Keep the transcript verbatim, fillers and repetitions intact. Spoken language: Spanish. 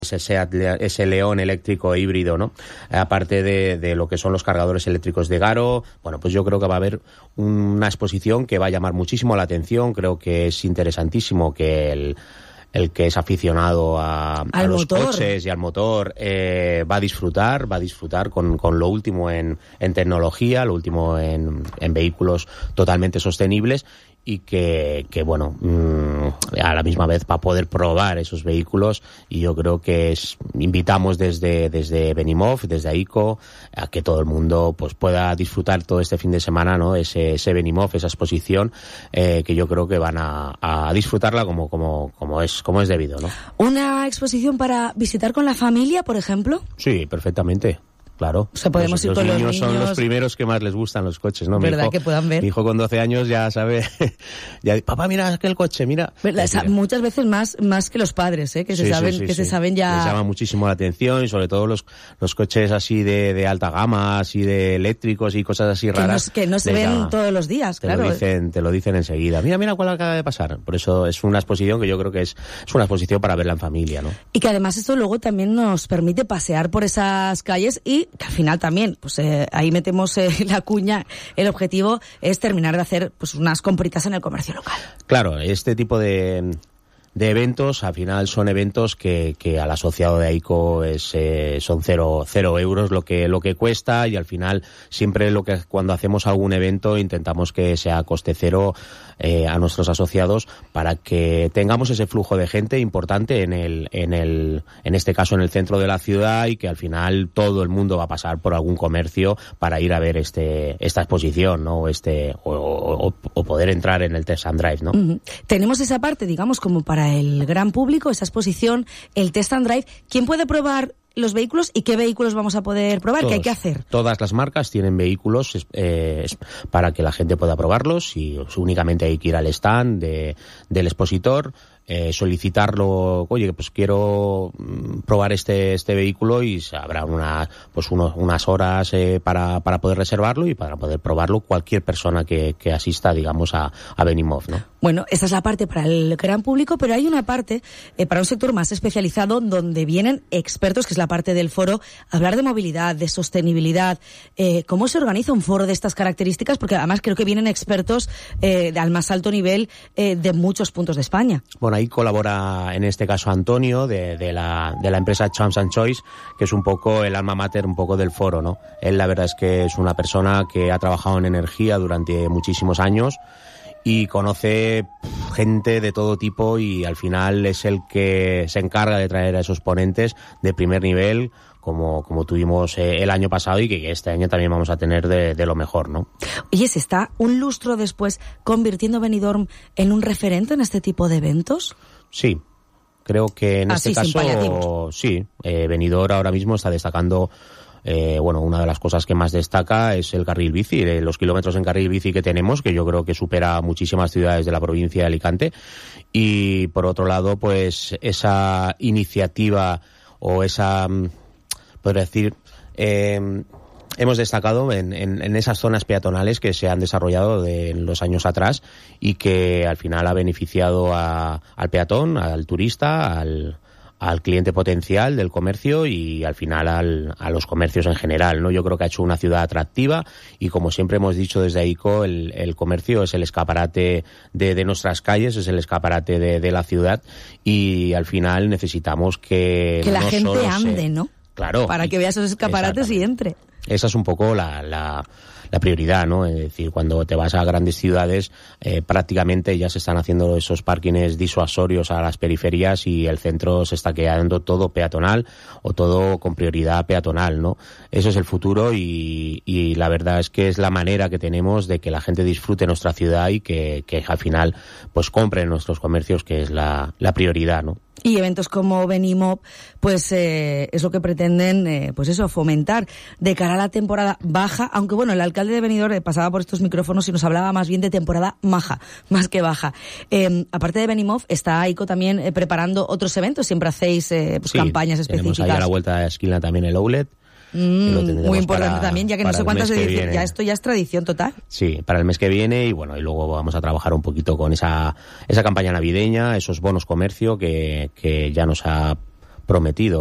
ese, Seat, ese León eléctrico híbrido, ¿no? Aparte de, de lo que son los cargadores eléctricos de Garo, bueno, pues yo creo que va a haber una exposición que va a llamar muchísimo la atención. Creo que es interesantísimo que el el que es aficionado a, a los motor. coches y al motor eh, va a disfrutar, va a disfrutar con, con lo último en, en tecnología, lo último en, en vehículos totalmente sostenibles, y que, que bueno, mmm, a la misma vez va a poder probar esos vehículos. Y yo creo que es, invitamos desde, desde Benimov, desde AICO, a que todo el mundo pues pueda disfrutar todo este fin de semana, ¿no? Ese, ese Benimov, esa exposición, eh, que yo creo que van a, a disfrutarla como, como, como es, como es debido, ¿no? ¿Una exposición para visitar con la familia, por ejemplo? Sí, perfectamente. Claro. O sea, podemos los, ir los con niños los niños. Son los primeros que más les gustan los coches, ¿no? ¿Verdad? Mi hijo, que puedan ver. Mi hijo con doce años ya sabe, ya, papá, mira aquel coche, mira. ¿Verdad? O sea, muchas veces más, más que los padres, ¿eh? Que se sí, saben, sí, sí, que sí. se saben ya. Les llama muchísimo la atención, y sobre todo los, los coches así de, de alta gama, así de eléctricos y cosas así raras. Que no, que no se ven llama, todos los días, te claro. Lo dicen, te lo dicen enseguida. Mira, mira cuál acaba de pasar. Por eso es una exposición que yo creo que es, es una exposición para verla en familia, ¿no? Y que además esto luego también nos permite pasear por esas calles, y que al final también, pues eh, ahí metemos eh, la cuña. El objetivo es terminar de hacer pues unas compritas en el comercio local. Claro, este tipo de, de eventos, al final son eventos que, que al asociado de AICO es, eh, son cero, cero euros lo que, lo que cuesta, y al final siempre lo que cuando hacemos algún evento intentamos que sea a coste cero eh, a nuestros asociados, para que tengamos ese flujo de gente importante en el, en el, en este caso en el centro de la ciudad, y que al final todo el mundo va a pasar por algún comercio para ir a ver este, esta exposición, ¿no? Este, o, o, o poder entrar en el Test and Drive, ¿no? Uh-huh. Tenemos esa parte, digamos, como para el gran público, esa exposición, el Test and Drive. ¿Quién puede probar los vehículos y qué vehículos vamos a poder probar? Todos, ¿Qué hay que hacer? Todas las marcas tienen vehículos eh, para que la gente pueda probarlos, y únicamente hay que ir al stand de, del expositor, eh, solicitarlo. Oye, pues quiero probar este este vehículo, y habrá una, pues unos, unas horas eh, para para poder reservarlo y para poder probarlo cualquier persona que, que asista, digamos, a, a Benimov, ¿no? Bueno, esa es la parte para el gran público, pero hay una parte eh, para un sector más especializado, donde vienen expertos, que es la parte del foro, a hablar de movilidad, de sostenibilidad. Eh, ¿Cómo se organiza un foro de estas características? Porque además creo que vienen expertos eh, al más alto nivel eh, de muchos puntos de España. Bueno, ahí colabora en este caso Antonio de, de la de la empresa Chams and Choice, que es un poco el alma mater un poco del foro, ¿no? Él la verdad es que es una persona que ha trabajado en energía durante muchísimos años y conoce gente de todo tipo, y al final es el que se encarga de traer a esos ponentes de primer nivel, como como tuvimos eh, el año pasado, y que este año también vamos a tener de, de lo mejor, ¿no? Oye, ¿se está un lustro después convirtiendo Benidorm en un referente en este tipo de eventos? Sí, creo que en ah, este sí, caso sí, eh, Benidorm ahora mismo está destacando. Eh, bueno, una de las cosas que más destaca es el carril bici, eh, los kilómetros en carril bici que tenemos, que yo creo que supera muchísimas ciudades de la provincia de Alicante. Y por otro lado, pues esa iniciativa o esa, podría decir, eh, hemos destacado en, en, en esas zonas peatonales que se han desarrollado de, en los años atrás, y que al final ha beneficiado a, al peatón, al turista, al al cliente potencial del comercio, y al final al, a los comercios en general, ¿no? Yo creo que ha hecho una ciudad atractiva, y como siempre hemos dicho desde AICO, el, el comercio es el escaparate de, de nuestras calles, es el escaparate de, de la ciudad, y al final necesitamos que... Que la no gente solo ande, se, ¿no? Claro. Para que vea esos escaparates y entre. Esa es un poco la, la, la prioridad, ¿no? Es decir, cuando te vas a grandes ciudades, eh, prácticamente ya se están haciendo esos parkings disuasorios a las periferias, y el centro se está quedando todo peatonal, o todo con prioridad peatonal, ¿no? Eso es el futuro, y, y la verdad es que es la manera que tenemos de que la gente disfrute nuestra ciudad, y que, que al final pues compren nuestros comercios, que es la, la prioridad, ¿no? Y eventos como Benimov, pues eh, es lo que pretenden, eh, pues eso, fomentar de cara a la temporada baja, aunque bueno, el alcalde de Benidorm eh, pasaba por estos micrófonos y nos hablaba más bien de temporada maja, más que baja. Eh, aparte de Benimov, está AICO también eh, preparando otros eventos, siempre hacéis eh, pues, sí, campañas específicas. Tenemos ahí a la vuelta de la esquina también el outlet. Mm, muy importante para, también, ya que no sé cuántas ediciones, ya esto ya es tradición total. Sí, para el mes que viene, y bueno, y luego vamos a trabajar un poquito con esa esa campaña navideña, esos bonos comercio que, que ya nos ha prometido.